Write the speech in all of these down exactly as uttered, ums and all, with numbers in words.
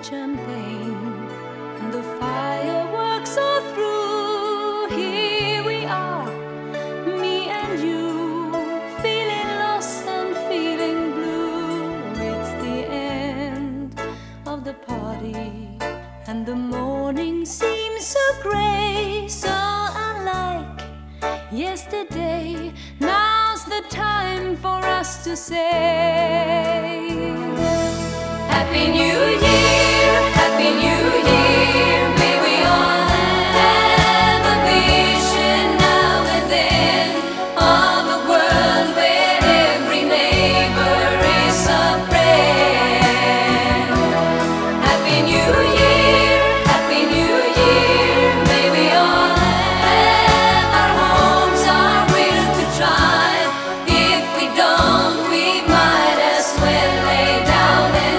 champagne and the fireworks are through. Here we are, me and you, feeling lost and feeling blue. It's the end of the party and the morning seems so grey, so unlike yesterday. Now's the time for us to say Happy New Year, Happy New Year. May we all have a vision now and then of a world where every neighbor is a friend. Happy New Year, Happy New Year. May we all have our homes, our will to try. If we don't, we might as well lay down and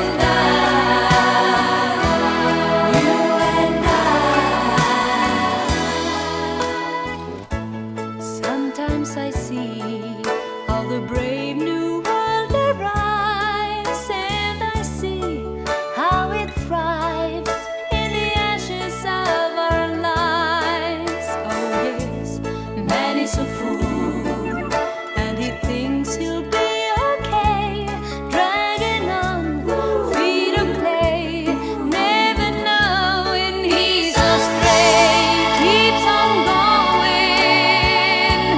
sometimes I see how the brave new world arrives, and I see how it thrives in the ashes of our lives. Oh yes, man is a fool, and he thinks he'll be okay, dragging on feet of clay, never knowing he's astray, keeps on going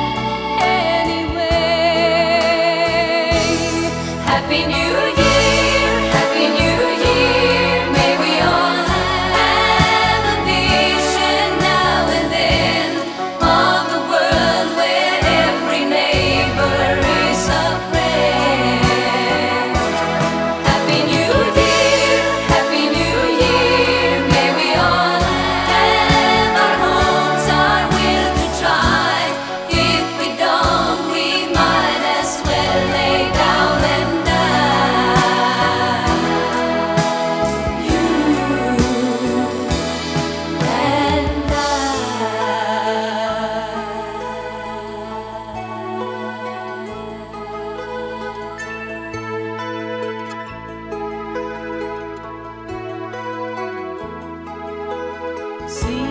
anyway. Happy New Year, Happy New Year. May we all have a vision now and then of a world where every neighbor is a friend. Happy New Year, Happy New Year. May we all have our homes, our will to try. If we don't, we might as well lay down and die. You and I. See